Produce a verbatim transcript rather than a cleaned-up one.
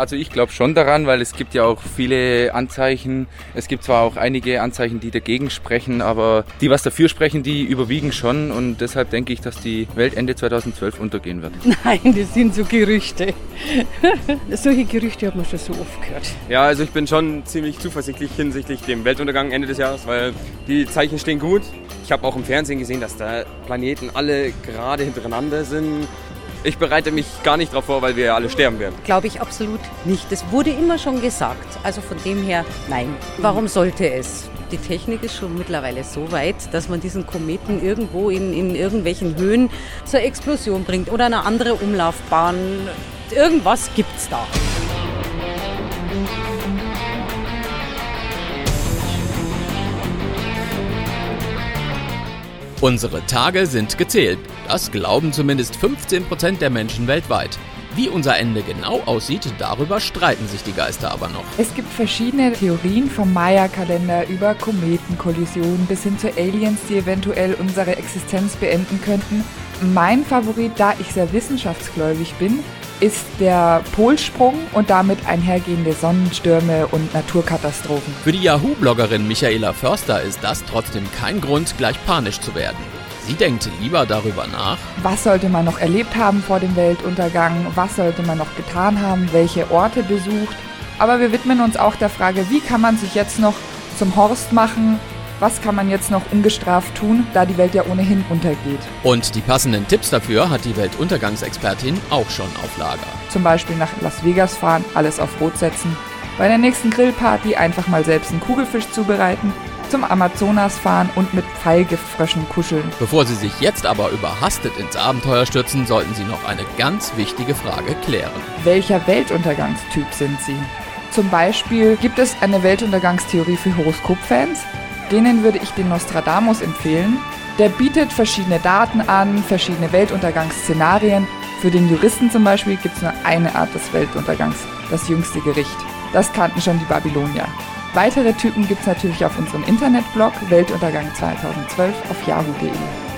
Also ich glaube schon daran, weil es gibt ja auch viele Anzeichen. Es gibt zwar auch einige Anzeichen, die dagegen sprechen, aber die, was dafür sprechen, die überwiegen schon. Und deshalb denke ich, dass die Welt Ende zweitausendzwölf untergehen wird. Nein, das sind so Gerüchte. Solche Gerüchte hat man schon so oft gehört. Ja, also ich bin schon ziemlich zuversichtlich hinsichtlich dem Weltuntergang Ende des Jahres, weil die Zeichen stehen gut. Ich habe auch im Fernsehen gesehen, dass da Planeten alle gerade hintereinander sind. Ich bereite mich gar nicht darauf vor, weil wir ja alle sterben werden. Glaube ich absolut nicht. Das wurde immer schon gesagt. Also von dem her, nein. Warum sollte es? Die Technik ist schon mittlerweile so weit, dass man diesen Kometen irgendwo in, in irgendwelchen Höhen zur Explosion bringt oder eine andere Umlaufbahn. Irgendwas gibt's da. Unsere Tage sind gezählt. Das glauben zumindest fünfzehn Prozent der Menschen weltweit. Wie unser Ende genau aussieht, darüber streiten sich die Geister aber noch. Es gibt verschiedene Theorien vom Maya-Kalender über Kometenkollisionen bis hin zu Aliens, die eventuell unsere Existenz beenden könnten. Mein Favorit, da ich sehr wissenschaftsgläubig bin, ist der Polsprung und damit einhergehende Sonnenstürme und Naturkatastrophen. Für die Yahoo-Bloggerin Michaela Förster ist das trotzdem kein Grund, gleich panisch zu werden. Sie denkt lieber darüber nach: Was sollte man noch erlebt haben vor dem Weltuntergang? Was sollte man noch getan haben? Welche Orte besucht? Aber wir widmen uns auch der Frage, wie kann man sich jetzt noch zum Horst machen? Was kann man jetzt noch ungestraft tun, da die Welt ja ohnehin untergeht? Und die passenden Tipps dafür hat die Weltuntergangsexpertin auch schon auf Lager. Zum Beispiel nach Las Vegas fahren, alles auf Rot setzen. Bei der nächsten Grillparty einfach mal selbst einen Kugelfisch zubereiten. Zum Amazonas fahren und mit Pfeilgiftfröschen kuscheln. Bevor Sie sich jetzt aber überhastet ins Abenteuer stürzen, sollten Sie noch eine ganz wichtige Frage klären. Welcher Weltuntergangstyp sind Sie? Zum Beispiel gibt es eine Weltuntergangstheorie für Horoskopfans. Denen würde ich den Nostradamus empfehlen. Der bietet verschiedene Daten an, verschiedene Weltuntergangsszenarien. Für den Juristen zum Beispiel gibt es nur eine Art des Weltuntergangs, das jüngste Gericht. Das kannten schon die Babylonier. Weitere Typen gibt es natürlich auf unserem Internetblog Weltuntergang zweitausendzwölf auf yahoo punkt de.